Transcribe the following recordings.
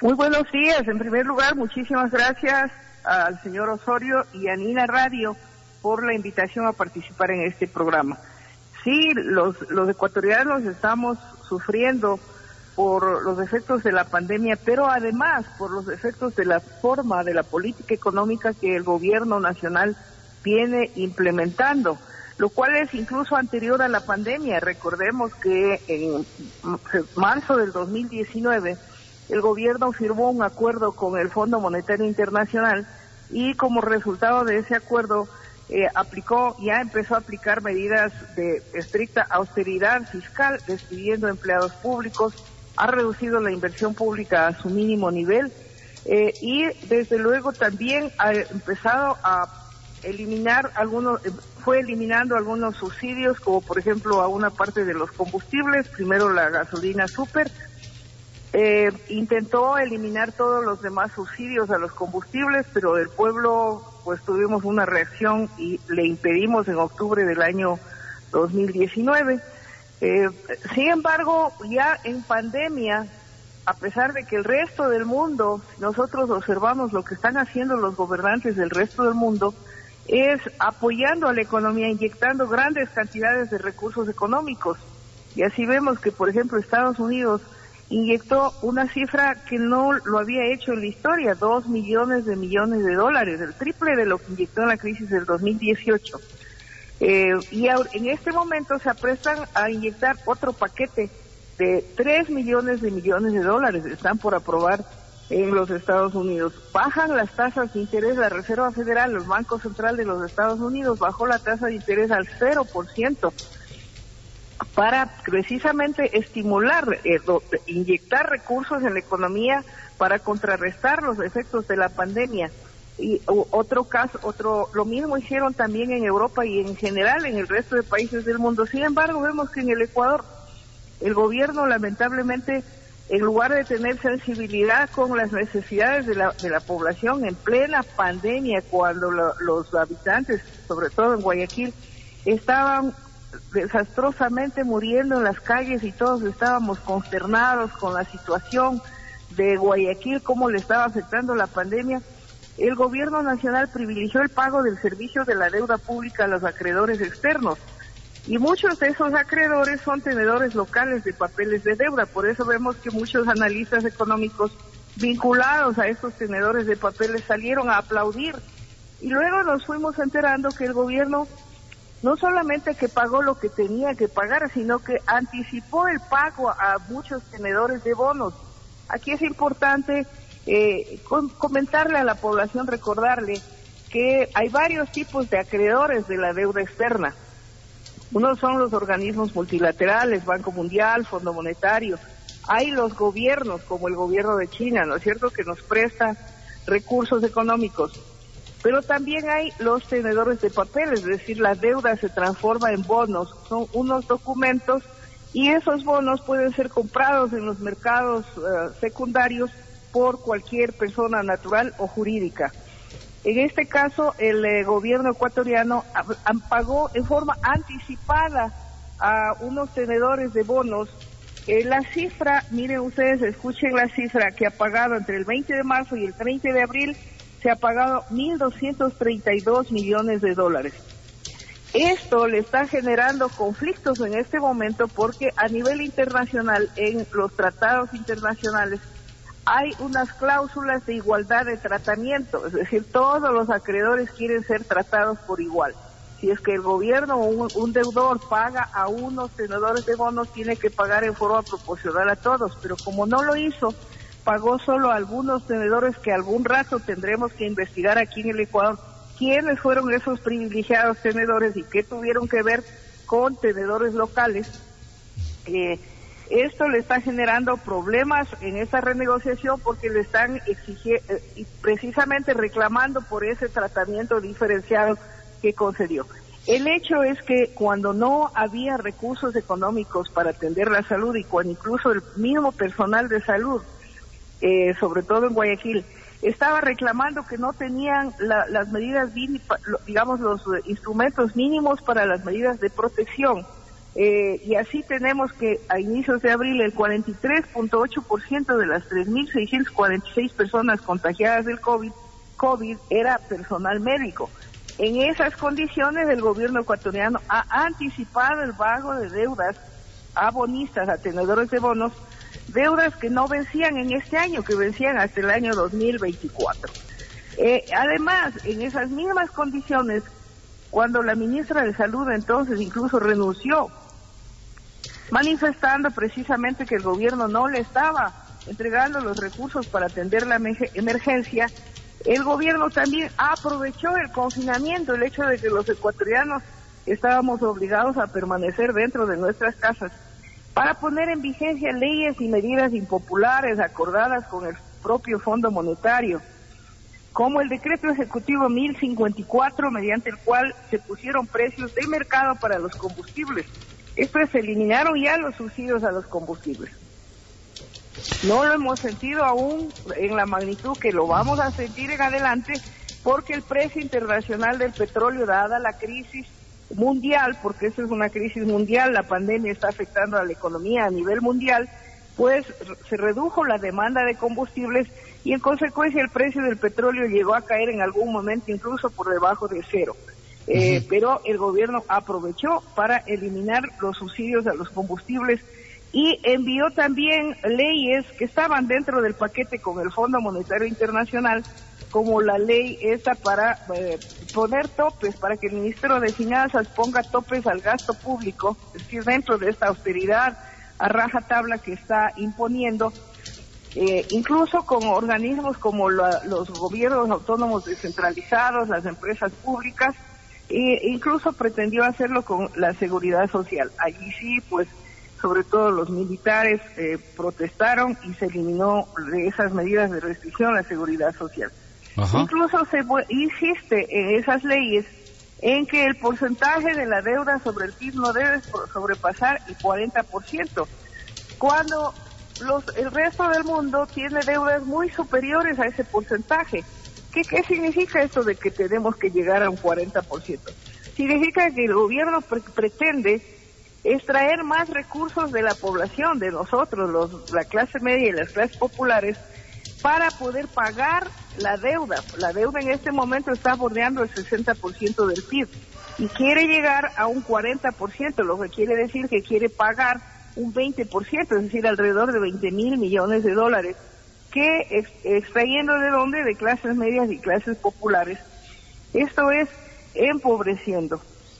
Muy buenos días. En primer lugar, muchísimas gracias al señor Osorio y a Nina Radio por la invitación a participar en este programa. Sí, los ecuatorianos estamos sufriendo por los efectos de la pandemia, pero además por los efectos de la forma de la política económica que el gobierno nacional viene implementando, lo cual es incluso anterior a la pandemia. Recordemos que en marzo del 2019 el gobierno firmó un acuerdo con el Fondo Monetario Internacional y como resultado de ese acuerdo empezó a aplicar medidas de estricta austeridad fiscal, despidiendo empleados públicos, ha reducido la inversión pública a su mínimo nivel y desde luego también ha empezado a fue eliminando algunos subsidios, como por ejemplo a una parte de los combustibles, primero la gasolina súper. Intentó eliminar todos los demás subsidios a los combustibles, pero el pueblo pues tuvimos una reacción y le impedimos en octubre del año 2019. Sin embargo, ya en pandemia, a pesar de que el resto del mundo, nosotros observamos lo que están haciendo los gobernantes del resto del mundo, es apoyando a la economía, inyectando grandes cantidades de recursos económicos. Y así vemos que, por ejemplo, Estados Unidos inyectó una cifra que no lo había hecho en la historia, 2 millones de dólares, el triple de lo que inyectó en la crisis del 2018. Y en este momento se aprestan a inyectar otro paquete de 3 millones de dólares, están por aprobar en los Estados Unidos. Bajan las tasas de interés, la Reserva Federal, el Banco Central de los Estados Unidos bajó la tasa de interés al 0%. Para precisamente estimular, inyectar recursos en la economía para contrarrestar los efectos de la pandemia. Y lo mismo hicieron también en Europa y en general en el resto de países del mundo. Sin embargo, vemos que en el Ecuador el gobierno lamentablemente, en lugar de tener sensibilidad con las necesidades de la población en plena pandemia, cuando los habitantes, sobre todo en Guayaquil, estaban desastrosamente muriendo en las calles y todos estábamos consternados con la situación de Guayaquil, cómo le estaba afectando la pandemia, el gobierno nacional privilegió el pago del servicio de la deuda pública a los acreedores externos. Y muchos de esos acreedores son tenedores locales de papeles de deuda. Por eso vemos que muchos analistas económicos vinculados a estos tenedores de papeles salieron a aplaudir. Y luego nos fuimos enterando que el gobierno no solamente que pagó lo que tenía que pagar, sino que anticipó el pago a muchos tenedores de bonos. Aquí es importante comentarle a la población, recordarle que hay varios tipos de acreedores de la deuda externa. Unos son los organismos multilaterales, Banco Mundial, Fondo Monetario. Hay los gobiernos, como el gobierno de China, ¿no es cierto?, que nos presta recursos económicos. Pero también hay los tenedores de papeles, es decir, la deuda se transforma en bonos, son unos documentos y esos bonos pueden ser comprados en los mercados secundarios por cualquier persona natural o jurídica. En este caso, el gobierno ecuatoriano pagó en forma anticipada a unos tenedores de bonos. La cifra, miren ustedes, escuchen la cifra que ha pagado entre el 20 de marzo y el 30 de abril, se ha pagado 1.232 millones de dólares. Esto le está generando conflictos en este momento porque a nivel internacional, en los tratados internacionales, hay unas cláusulas de igualdad de tratamiento, es decir, todos los acreedores quieren ser tratados por igual. Si es que el gobierno o un deudor paga a unos tenedores de bonos, tiene que pagar en forma proporcional a todos, pero como no lo hizo, pagó solo a algunos tenedores que algún rato tendremos que investigar aquí en el Ecuador quiénes fueron esos privilegiados tenedores y qué tuvieron que ver con tenedores locales. Esto le está generando problemas en esa renegociación porque le están exigiendo y precisamente reclamando por ese tratamiento diferenciado que concedió. El hecho es que cuando no había recursos económicos para atender la salud y cuando incluso el mismo personal de salud, sobre todo en Guayaquil, estaba reclamando que no tenían las medidas, digamos, los instrumentos mínimos para las medidas de protección. y así tenemos que a inicios de abril el 43.8% de las 3.646 personas contagiadas del COVID era personal médico. En esas condiciones el gobierno ecuatoriano ha anticipado el pago de deudas a bonistas, a tenedores de bonos, deudas que no vencían en este año, que vencían hasta el año 2024. Además, en esas mismas condiciones, cuando la ministra de Salud entonces incluso renunció, manifestando precisamente que el gobierno no le estaba entregando los recursos para atender la emergencia, el gobierno también aprovechó el confinamiento, el hecho de que los ecuatorianos estábamos obligados a permanecer dentro de nuestras casas, para poner en vigencia leyes y medidas impopulares acordadas con el propio Fondo Monetario, como el decreto ejecutivo 1054, mediante el cual se pusieron precios de mercado para los combustibles. Esto es, se eliminaron ya los subsidios a los combustibles. No lo hemos sentido aún en la magnitud que lo vamos a sentir en adelante, porque el precio internacional del petróleo, dada la crisis mundial, porque eso es una crisis mundial, la pandemia está afectando a la economía a nivel mundial, pues se redujo la demanda de combustibles y en consecuencia el precio del petróleo llegó a caer en algún momento incluso por debajo de cero. Pero el gobierno aprovechó para eliminar los subsidios a los combustibles y envió también leyes que estaban dentro del paquete con el Fondo Monetario Internacional, como la ley esta para poner topes, para que el Ministerio de Finanzas ponga topes al gasto público, es decir, dentro de esta austeridad a rajatabla que está imponiendo, incluso con organismos como los gobiernos autónomos descentralizados, las empresas públicas, e incluso pretendió hacerlo con la seguridad social. Allí sí, pues, sobre todo los militares protestaron y se eliminó de esas medidas de restricción la seguridad social. Ajá. Incluso se insiste en esas leyes en que el porcentaje de la deuda sobre el PIB no debe sobrepasar el 40%, cuando el resto del mundo tiene deudas muy superiores a ese porcentaje. ¿Qué significa esto de que tenemos que llegar a un 40%? Significa que el gobierno pretende extraer más recursos de la población, de nosotros, la clase media y las clases populares, para poder pagar la deuda. La deuda en este momento está bordeando el 60% del PIB y quiere llegar a un 40%, lo que quiere decir que quiere pagar un 20%, es decir, alrededor de 20.000 millones de dólares, que extrayendo de dónde, de clases medias y clases populares. Esto es empobreciendo.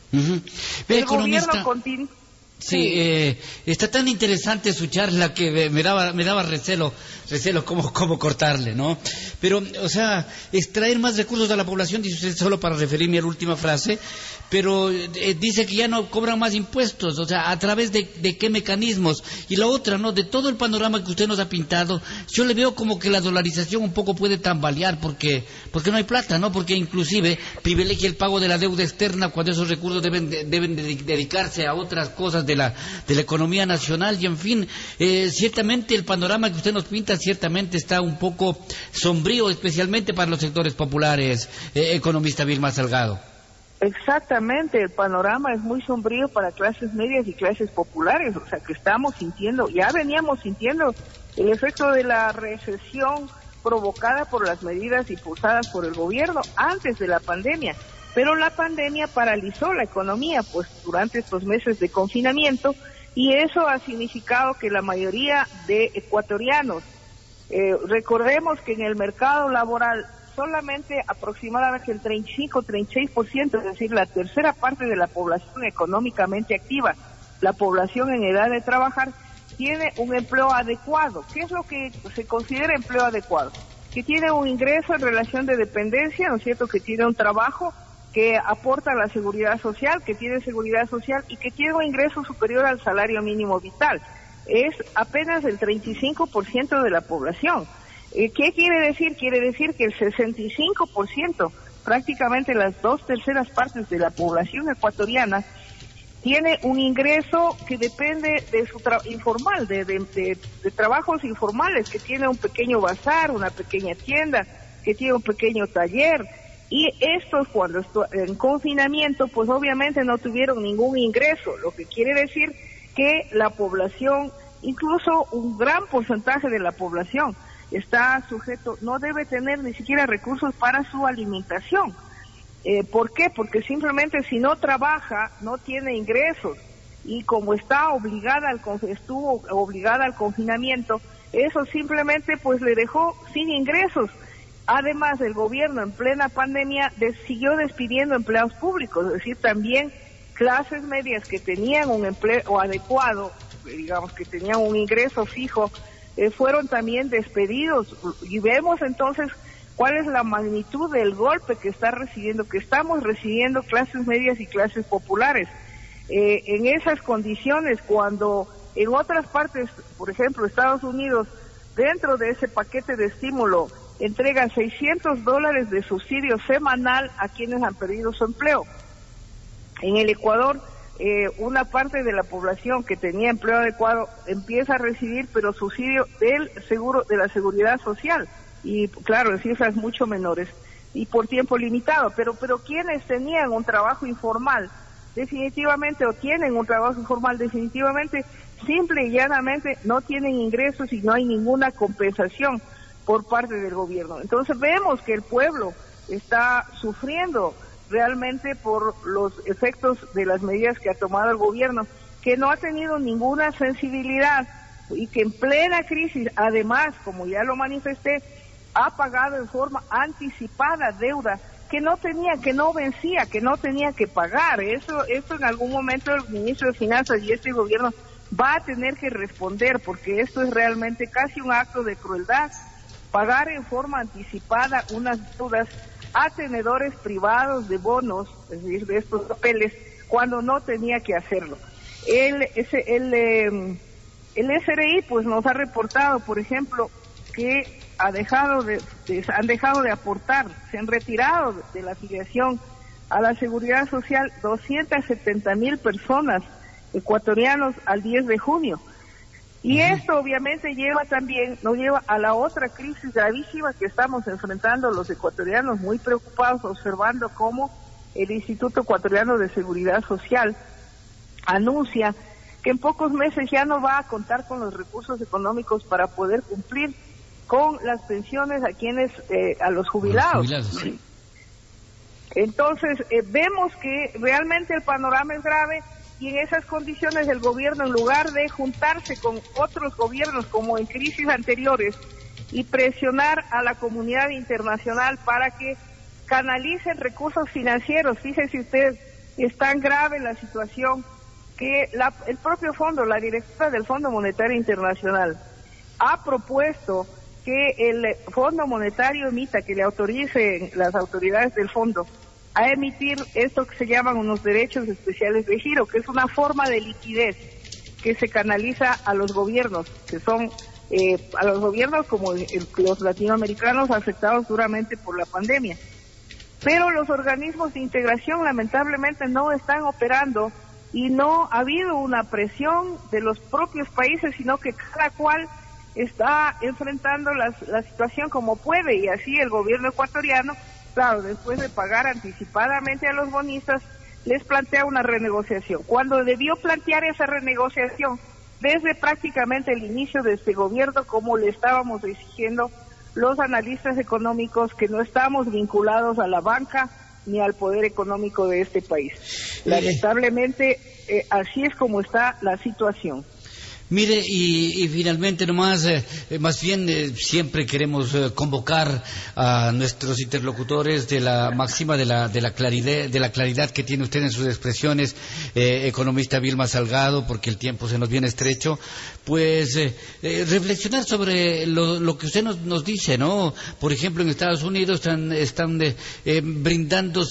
El gobierno continúa. Sí, está tan interesante su charla que me daba recelo cómo cortarle, ¿no? Pero, o sea, extraer más recursos de la población, dice usted, solo para referirme a la última frase, pero dice que ya no cobran más impuestos, o sea, ¿a través de qué mecanismos? Y la otra, ¿no? De todo el panorama que usted nos ha pintado, yo le veo como que la dolarización un poco puede tambalear, porque no hay plata, ¿no? Porque inclusive privilegia el pago de la deuda externa cuando esos recursos deben dedicarse a otras cosas de la economía nacional, y en fin, ciertamente el panorama que usted nos pinta ciertamente está un poco sombrío, especialmente para los sectores populares, economista Vilma Salgado. Exactamente, el panorama es muy sombrío para clases medias y clases populares, o sea que estamos sintiendo, ya veníamos sintiendo el efecto de la recesión provocada por las medidas impulsadas por el gobierno antes de la pandemia. Pero la pandemia paralizó la economía, pues, durante estos meses de confinamiento, y eso ha significado que la mayoría de ecuatorianos, recordemos que en el mercado laboral solamente aproximadamente el 35-36%, es decir, la tercera parte de la población económicamente activa, la población en edad de trabajar, tiene un empleo adecuado. ¿Qué es lo que se considera empleo adecuado? Que tiene un ingreso en relación de dependencia, ¿no es cierto?, que tiene un trabajo que aporta a la seguridad social, que tiene seguridad social y que tiene un ingreso superior al salario mínimo vital. Es apenas el 35% de la población. ¿Qué quiere decir? Quiere decir que el 65%, prácticamente las 2/3 partes de la población ecuatoriana, tiene un ingreso que depende de su informal, de trabajos informales, que tiene un pequeño bazar, una pequeña tienda, que tiene un pequeño taller, y estos cuando en confinamiento pues obviamente no tuvieron ningún ingreso, lo que quiere decir que la población, incluso un gran porcentaje de la población está sujeto, no debe tener ni siquiera recursos para su alimentación. ¿Por qué? Porque simplemente si no trabaja no tiene ingresos, y como estuvo obligada al confinamiento, eso simplemente pues le dejó sin ingresos. Además, el gobierno en plena pandemia siguió despidiendo empleados públicos, es decir, también clases medias que tenían un empleo adecuado, digamos que tenían un ingreso fijo, fueron también despedidos, y vemos entonces cuál es la magnitud del golpe que estamos recibiendo clases medias y clases populares. En esas condiciones, cuando en otras partes, por ejemplo, Estados Unidos, dentro de ese paquete de estímulo, entrega $600 de subsidio semanal a quienes han perdido su empleo. En el Ecuador, una parte de la población que tenía empleo adecuado empieza a recibir, pero subsidio del seguro de la seguridad social, y claro, en cifras mucho menores y por tiempo limitado, pero quienes tenían un trabajo informal definitivamente, o tienen un trabajo informal definitivamente, simple y llanamente no tienen ingresos y no hay ninguna compensación por parte del gobierno. Entonces vemos que el pueblo está sufriendo realmente por los efectos de las medidas que ha tomado el gobierno, que no ha tenido ninguna sensibilidad, y que en plena crisis, además, como ya lo manifesté, ha pagado en forma anticipada deuda que no tenía, que no vencía, que no tenía que pagar. Eso en algún momento el ministro de Finanzas y este gobierno va a tener que responder, porque esto es realmente casi un acto de crueldad, pagar en forma anticipada unas deudas a tenedores privados de bonos, es decir, de estos papeles, cuando no tenía que hacerlo. El SRI pues nos ha reportado, por ejemplo, que han dejado de aportar, se han retirado de la afiliación a la Seguridad Social 270,000 personas ecuatorianos al 10 de junio. Y esto obviamente nos lleva a la otra crisis gravísima que estamos enfrentando los ecuatorianos, muy preocupados, observando cómo el Instituto Ecuatoriano de Seguridad Social anuncia que en pocos meses ya no va a contar con los recursos económicos para poder cumplir con las pensiones a los jubilados. Sí. Entonces, vemos que realmente el panorama es grave, y en esas condiciones el gobierno, en lugar de juntarse con otros gobiernos como en crisis anteriores y presionar a la comunidad internacional para que canalicen recursos financieros, fíjese usted, es tan grave la situación que el propio fondo, la directora del Fondo Monetario Internacional, ha propuesto que el Fondo Monetario emita, que le autoricen las autoridades del fondo a emitir esto que se llaman unos derechos especiales de giro, que es una forma de liquidez que se canaliza a los gobiernos, que son a los gobiernos como los latinoamericanos afectados duramente por la pandemia. Pero los organismos de integración lamentablemente no están operando, y no ha habido una presión de los propios países, sino que cada cual está enfrentando la situación como puede, y así el gobierno ecuatoriano, claro, después de pagar anticipadamente a los bonistas, les plantea una renegociación, cuando debió plantear esa renegociación desde prácticamente el inicio de este gobierno, como le estábamos exigiendo los analistas económicos que no estamos vinculados a la banca ni al poder económico de este país. Lamentablemente, así es como está la situación. Mire, y finalmente nomás, más bien siempre queremos convocar a nuestros interlocutores de la máxima de la claridad que tiene usted en sus expresiones, economista Vilma Salgado, porque el tiempo se nos viene estrecho, pues reflexionar sobre lo que usted nos dice, ¿no? Por ejemplo, en Estados Unidos están brindando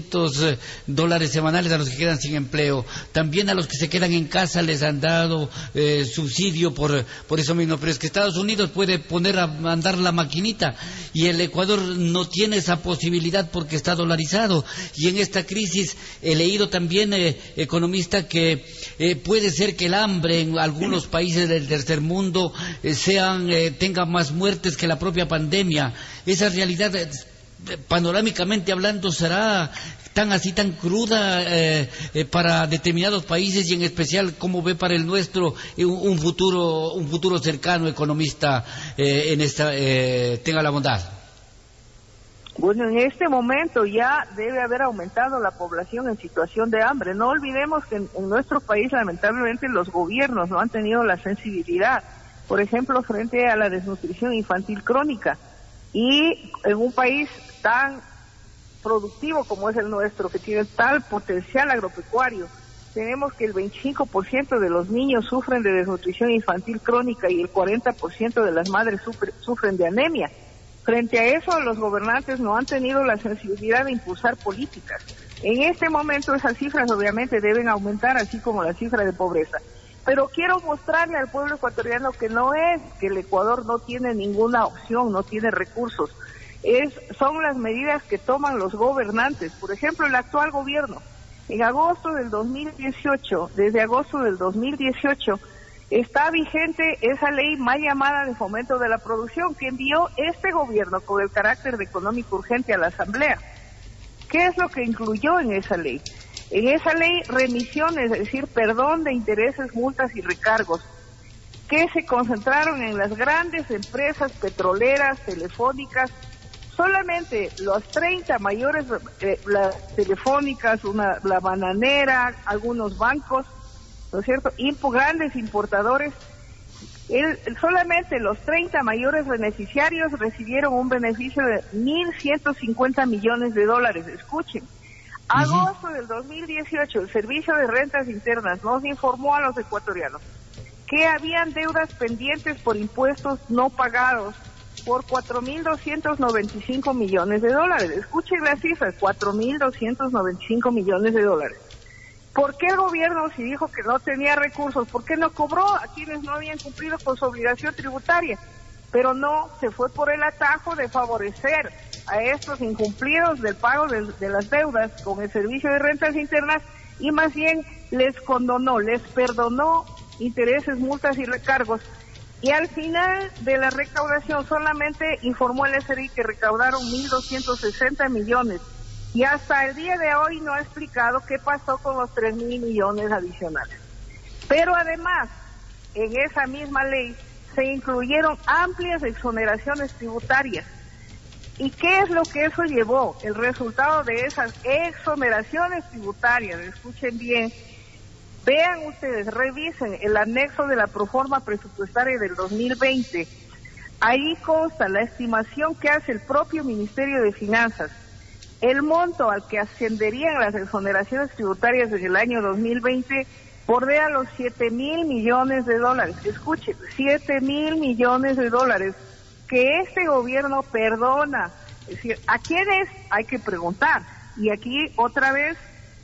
$600 semanales a los que quedan sin empleo. También a los que se quedan en casa les han dado subsidio por eso mismo, pero es que Estados Unidos puede poner a andar la maquinita y el Ecuador no tiene esa posibilidad porque está dolarizado, y en esta crisis he leído también, economista, que puede ser que el hambre en algunos países del tercer mundo tenga más muertes que la propia pandemia. Esa realidad panorámicamente hablando, será tan cruda para determinados países, y en especial cómo ve para el nuestro un futuro cercano, economista, en esta tenga la bondad? Bueno, en este momento ya debe haber aumentado la población en situación de hambre. No olvidemos que en nuestro país, lamentablemente, los gobiernos no han tenido la sensibilidad, por ejemplo, frente a la desnutrición infantil crónica. Y en un país tan productivo como es el nuestro, que tiene tal potencial agropecuario, tenemos que el 25% de los niños sufren de desnutrición infantil crónica y el 40% de las madres sufren de anemia. Frente a eso, los gobernantes no han tenido la sensibilidad de impulsar políticas. En este momento esas cifras obviamente deben aumentar, así como la cifra de pobreza. Pero quiero mostrarle al pueblo ecuatoriano que no es que el Ecuador no tiene ninguna opción, no tiene recursos. Son las medidas que toman los gobernantes. Por ejemplo, el actual gobierno, en agosto del 2018, desde agosto del 2018, está vigente esa ley mal llamada de fomento de la producción que envió este gobierno con el carácter de económico urgente a la Asamblea. ¿Qué es lo que incluyó en esa ley? En esa ley, remisiones, es decir, perdón de intereses, multas y recargos, que se concentraron en las grandes empresas petroleras, telefónicas. Solamente los 30 mayores, las telefónicas, la bananera, algunos bancos, ¿no es cierto?, grandes importadores, solamente los 30 mayores beneficiarios recibieron un beneficio de $1,150 millones. Escuchen, agosto del 2018, el Servicio de Rentas Internas nos informó a los ecuatorianos que habían deudas pendientes por impuestos no pagados por $4,295 millones. Escuchen las cifras, $4,295 millones. ¿Por qué el gobierno, si dijo que no tenía recursos, por qué no cobró a quienes no habían cumplido con su obligación tributaria? Pero no, se fue por el atajo de favorecer a estos incumplidos del pago de las deudas con el Servicio de Rentas Internas, y más bien les condonó, les perdonó intereses, multas y recargos. Y al final de la recaudación solamente informó el SRI que recaudaron 1.260 millones. Y hasta el día de hoy no ha explicado qué pasó con los 3.000 millones adicionales. Pero además, en esa misma ley se incluyeron amplias exoneraciones tributarias. ¿Y qué es lo que eso llevó? El resultado de esas exoneraciones tributarias, escuchen bien, vean ustedes, revisen el anexo de la proforma presupuestaria del 2020. Ahí consta la estimación que hace el propio Ministerio de Finanzas. El monto al que ascenderían las exoneraciones tributarias en el año 2020 bordea los $7,000 millones. Escuchen, $7,000 millones que este gobierno perdona. Es decir, ¿a quiénes? Hay que preguntar. Y aquí otra vez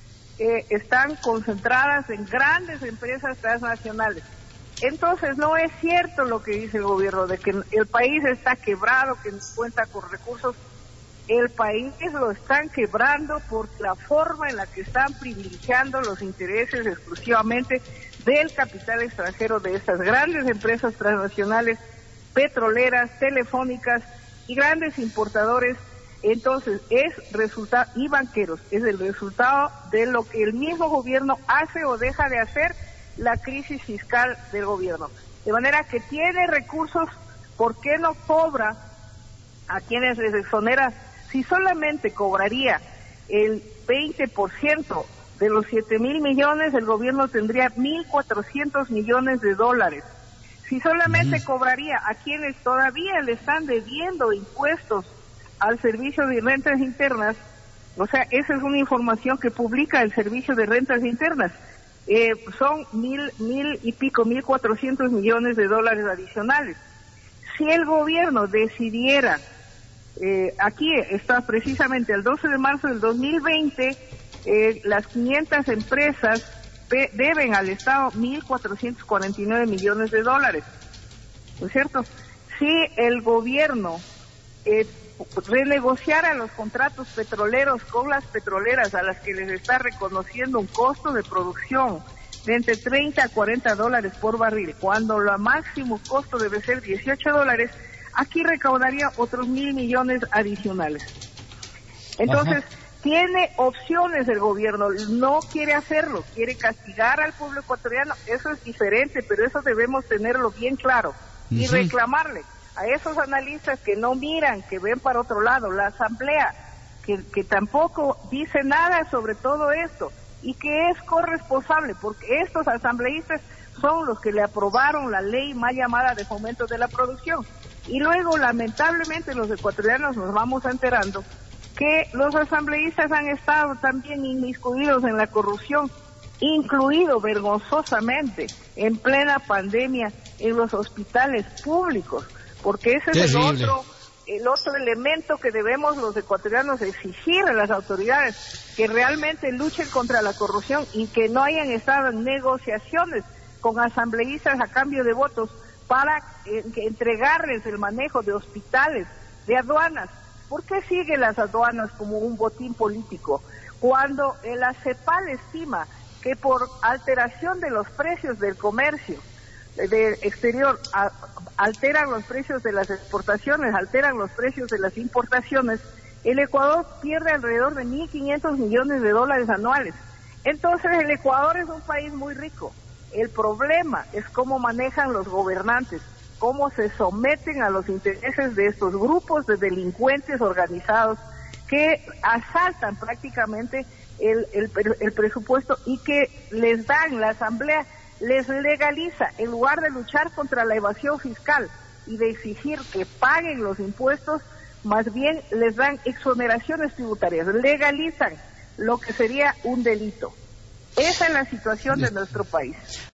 están concentradas en grandes empresas transnacionales. Entonces no es cierto lo que dice el gobierno de que el país está quebrado, que no cuenta con recursos. El país lo están quebrando por la forma en la que están privilegiando los intereses exclusivamente del capital extranjero de estas grandes empresas transnacionales, petroleras, telefónicas y grandes importadores. Entonces y banqueros, es el resultado de lo que el mismo gobierno hace o deja de hacer, la crisis fiscal del gobierno. De manera que tiene recursos, ¿por qué no cobra a quienes les exonera? Si solamente cobraría el 20% de los $7,000 millones, el gobierno tendría $1,400 millones. Si solamente cobraría a quienes todavía le están debiendo impuestos al Servicio de Rentas Internas, o sea, esa es una información que publica el Servicio de Rentas Internas, son $1,400 millones adicionales. Si el gobierno decidiera, aquí está precisamente el 12 de marzo del 2020, las 500 empresas deben al Estado $1,449 millones, ¿no es cierto? Si el gobierno renegociara los contratos petroleros con las petroleras, a las que les está reconociendo un costo de producción de entre $30 a $40 por barril, cuando lo máximo costo debe ser $18, aquí recaudaría otros $1,000 millones adicionales. Entonces, tiene opciones el gobierno, no quiere hacerlo, quiere castigar al pueblo ecuatoriano, eso es diferente, pero eso debemos tenerlo bien claro y reclamarle a esos analistas que no miran, que ven para otro lado, la asamblea, que tampoco dice nada sobre todo esto y que es corresponsable, porque estos asambleístas son los que le aprobaron la ley mal llamada de fomento de la producción. Y luego, lamentablemente, los ecuatorianos nos vamos enterando que los asambleístas han estado también inmiscuidos en la corrupción, incluido vergonzosamente en plena pandemia en los hospitales públicos, porque ese es el otro elemento que debemos los ecuatorianos exigir a las autoridades, que realmente luchen contra la corrupción y que no hayan estado en negociaciones con asambleístas a cambio de votos para entregarles el manejo de hospitales, de aduanas. ¿Por qué siguen las aduanas como un botín político? Cuando la CEPAL estima que por alteración de los precios del comercio de exterior, alteran los precios de las exportaciones, alteran los precios de las importaciones, el Ecuador pierde alrededor de 1.500 millones de dólares anuales. Entonces el Ecuador es un país muy rico. El problema es cómo manejan los gobernantes, cómo se someten a los intereses de estos grupos de delincuentes organizados que asaltan prácticamente el presupuesto y que les dan, la asamblea les legaliza, en lugar de luchar contra la evasión fiscal y de exigir que paguen los impuestos, más bien les dan exoneraciones tributarias, legalizan lo que sería un delito. Esa es la situación de nuestro país.